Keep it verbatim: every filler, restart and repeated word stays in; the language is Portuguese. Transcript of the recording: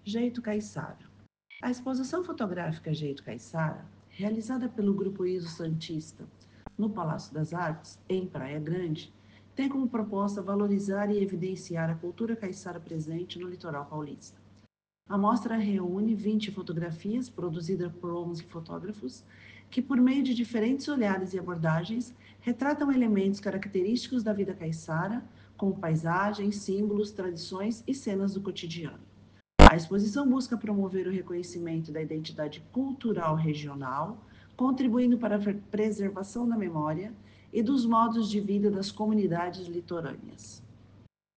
Jeito Caiçara. A exposição fotográfica Jeito Caiçara, realizada pelo Grupo I S O Santista no Palácio das Artes, em Praia Grande, tem como proposta valorizar e evidenciar a cultura caiçara presente no litoral paulista. A mostra reúne vinte fotografias produzidas por onze fotógrafos que, por meio de diferentes olhares e abordagens, retratam elementos característicos da vida caiçara, como paisagens, símbolos, tradições e cenas do cotidiano. A exposição busca promover o reconhecimento da identidade cultural regional, contribuindo para a preservação da memória e dos modos de vida das comunidades litorâneas.